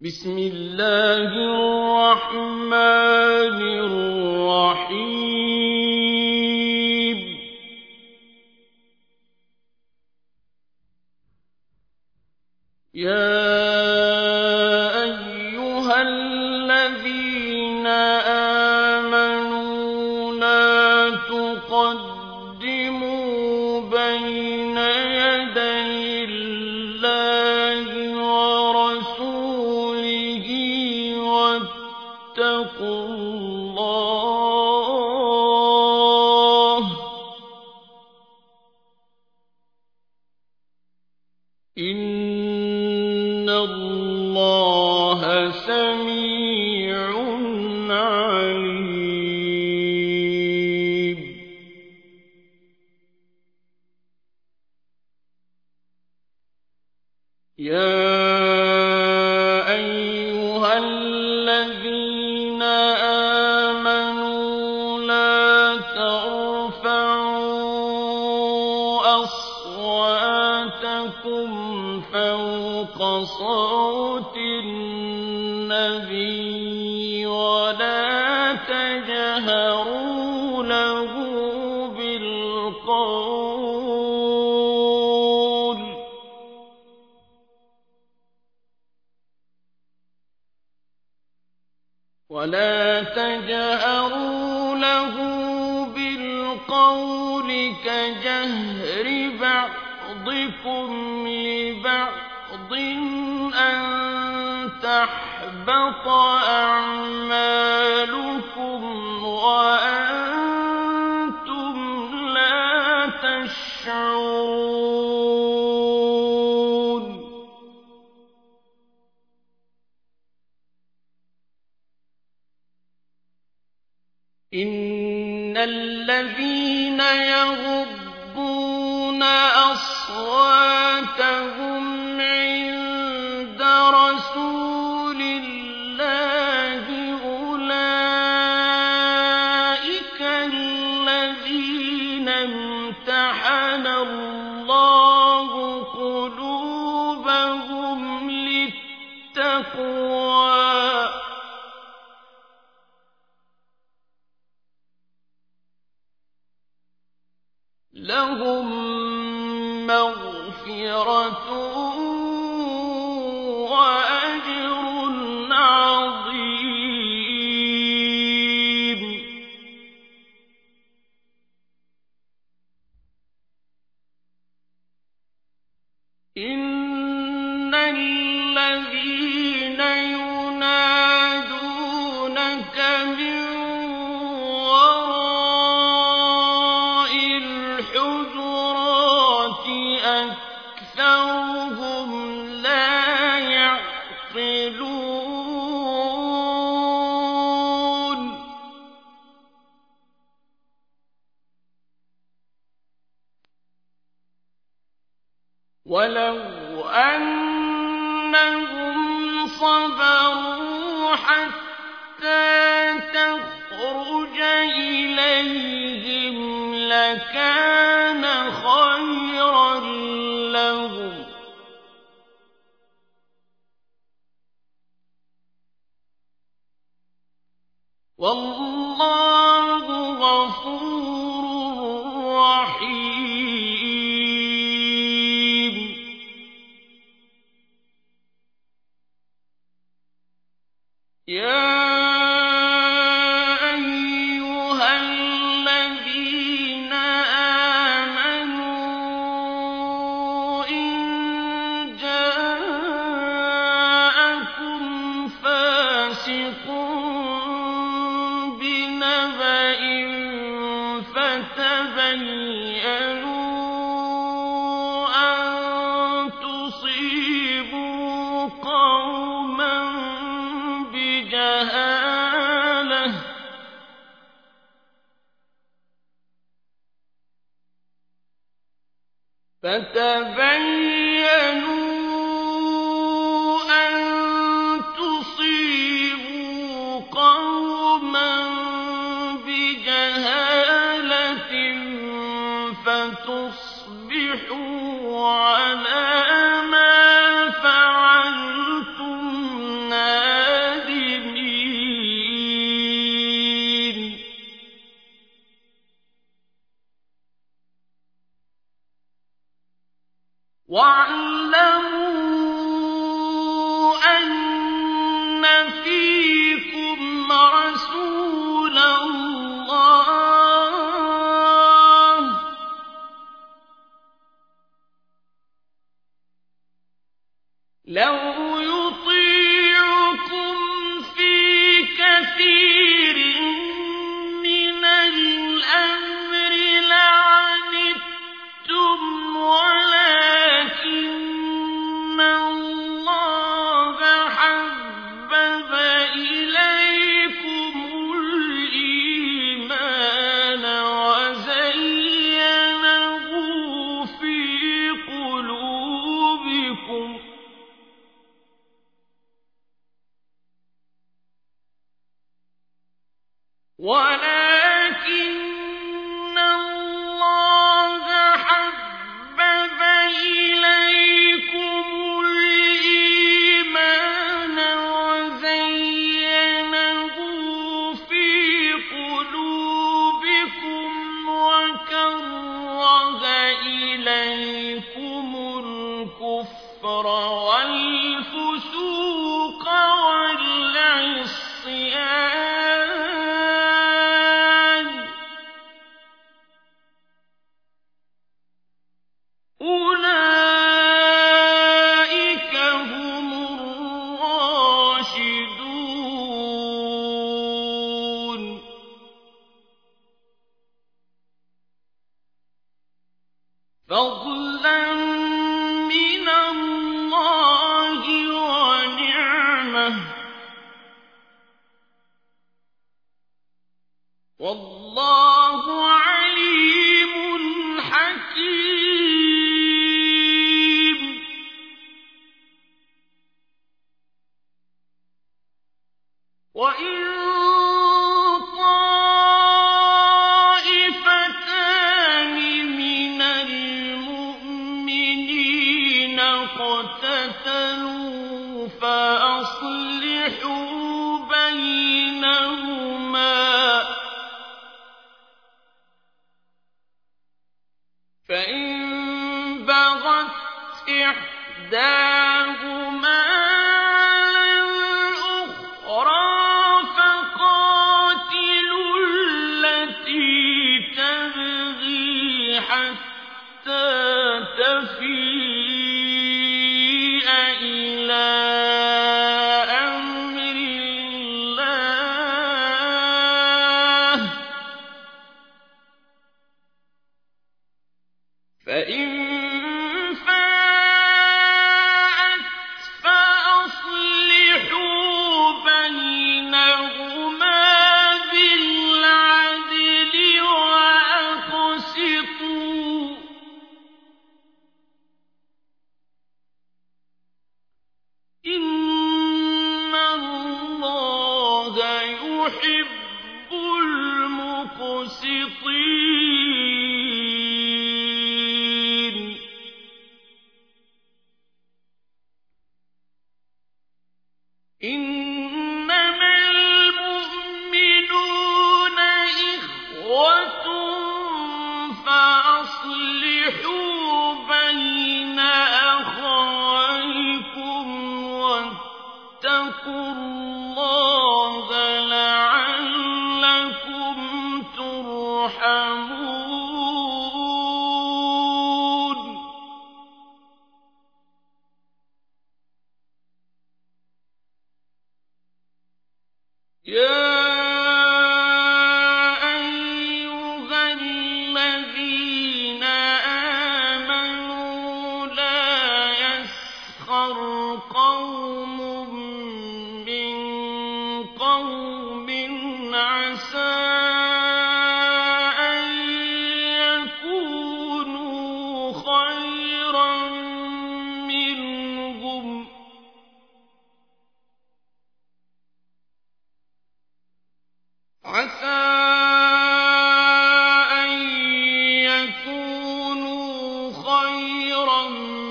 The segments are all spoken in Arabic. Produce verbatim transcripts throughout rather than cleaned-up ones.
بسم الله الرحمن الرحيم يا أيها الذين آمنوا لا تقدموا بين يدي الله ورسوله واتقوا الله إن الله سميع عليم يا أيها الذين آمنوا لا ترفعوا أصواتكم فوق صوت النبي ولا تجهروا له بالقول ولا تجهروا له بالقول كجهر بعضكم لبعض أن تحبط أعمالكم وأنتم لا تشعرون إن الذين يغضون أصواتهم عند رسول الله أولئك الذين امتحن الله قلوبهم للتقوى لهم مغفرة وأجر عظيم إن الذين ينادونك من وراء الحجرات أكثرهم لا يعقلون ولو أنهم صبروا حتى تخرج إليهم لكان خيرا لهم والله غفور رحيم يا أيها الذين آمنوا إن جاءكم فاسق بنبأ فتبينوا أن تصيبوا قوما بجهالة فتبينوا أن تصيبوا قوما بجهالة فتصبحوا على ما فعلتم ولكن الله حبب إليكم الإيمان وزينه في قلوبكم وكره إليكم الكفر والفسوق والعصيان أولئك هم الراشدون فضلا من الله ونعمة والله عليم حكيم وإن طائفتان من المؤمنين اقتتلوا فأصلحوا بينهما فإن بغت إحداهما على الأخرى فقاتلوا التي تبغي حتى تفيء إلى أمر الله فإن فاءت فأصلحوا بينهما بالعدل وأقسطوا إن الله يحب المقسطين إنما المؤمنون إخوة فأصلحوا بين أخويكم واتقوا الله لعلكم ترحمون يا أيها الذين آمنوا لا يسخر قوم من قوم عسى أن يكونوا خيرا منهم عسى أن يكونوا خيرا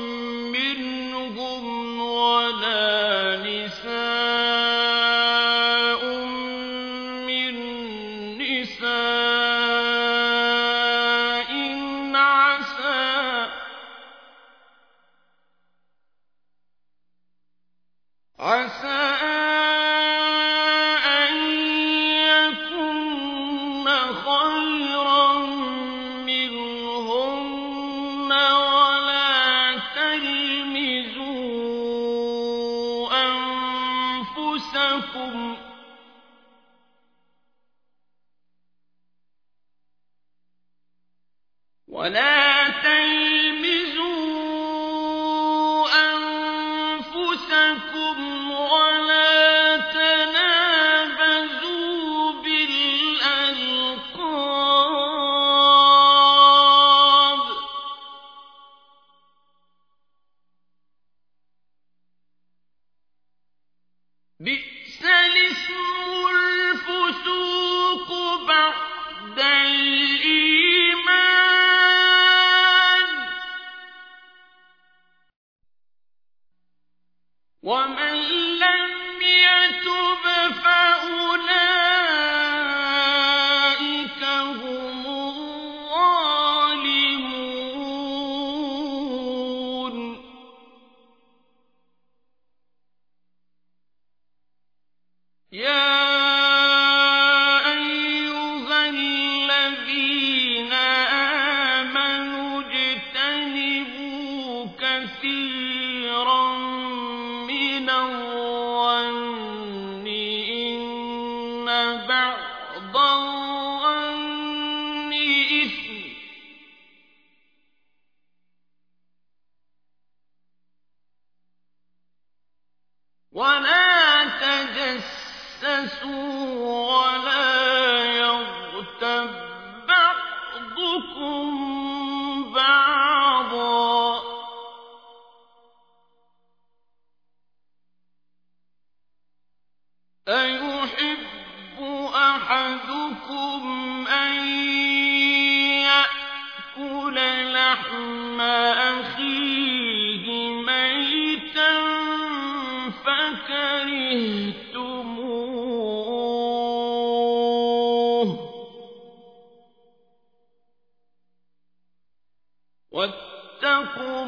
منهم ولا نساء من نساء عسى عسى أن يكن خيرا منهن ولا تلمزوا أنفسكم ولا تلمزوا أنفسكم ولا تنابزوا بالألقاب بئس الاسم الفسوق لم يتب فأولئك هم الظالمون يا أيها الذين آمنوا اجتنبوا كثيرا من الظن إن بعض الظن إثم ولا تجسسوا ولا يغتب بعضكم بعضا أيحب أحدكم أن يأكل لحم أخيه ميتا فكرهتموه واتقوا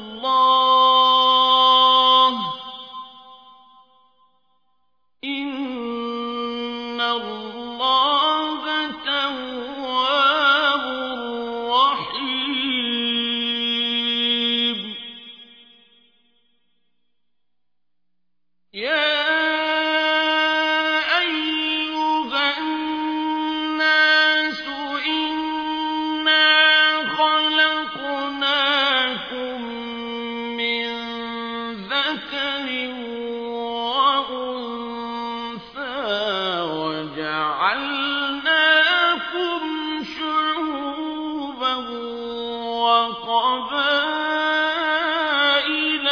الله إن الله تواب رحيم يا أيها الناس إنا خلقناكم من ذكر وأنثى وجعلناكم شعوبا وقبائل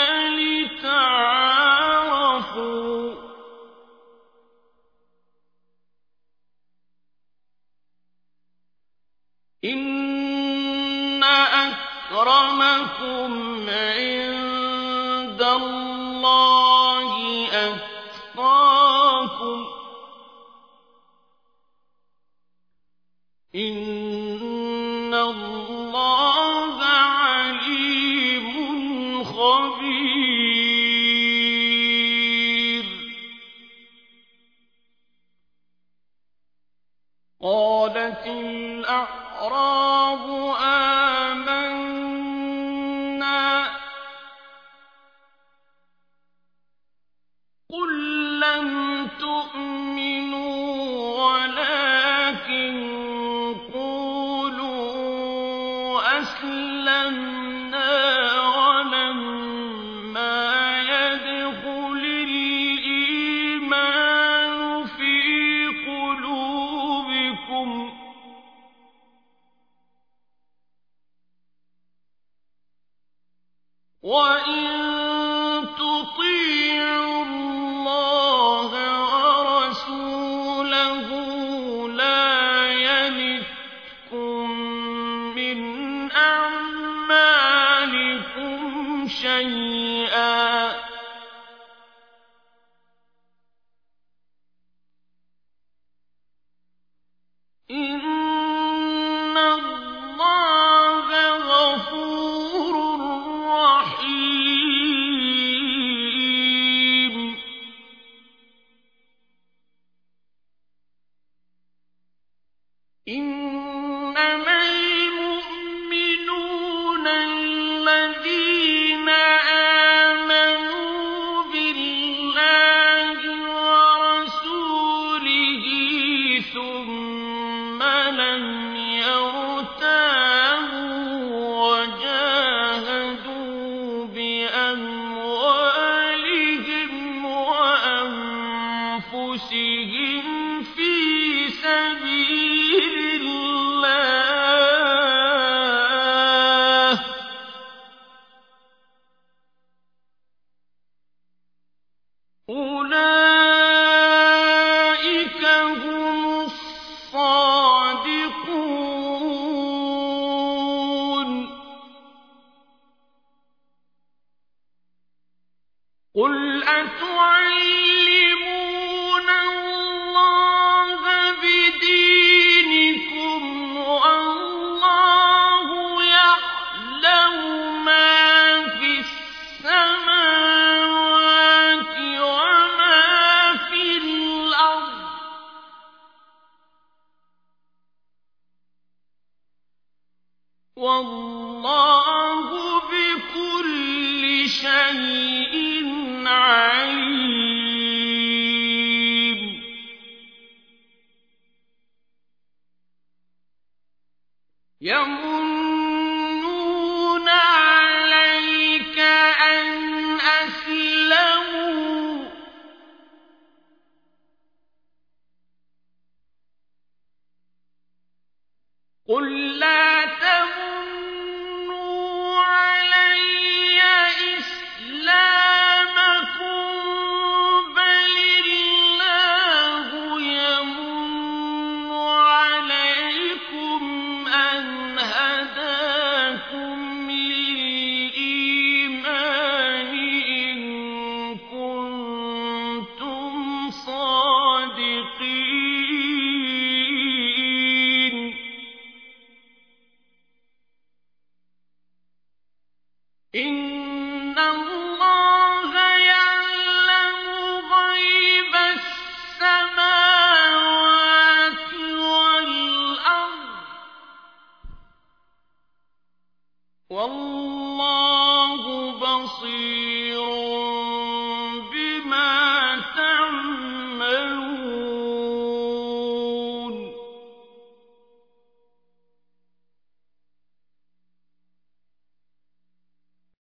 لتعارفوا إن أكرمكم عند الله أتقاكم إن الله عليم خبير قالت الأعراب آمنا قل لم تؤمنوا ولكن قولوا أسلمنا ولما يدخل الإيمان في قلوبكم وإن تطيعوا الله ورسوله لا يلتكم من أعمالكم شيئا إن الله غفور رحيم إنما المؤمنون الذين آمنوا بالله ورسوله ثم لم يرتابوا وجاهدوا بأموالهم وأنفسهم في سبيل الله أولئك هم الصادقون قل أتعلمون والله بكل شيء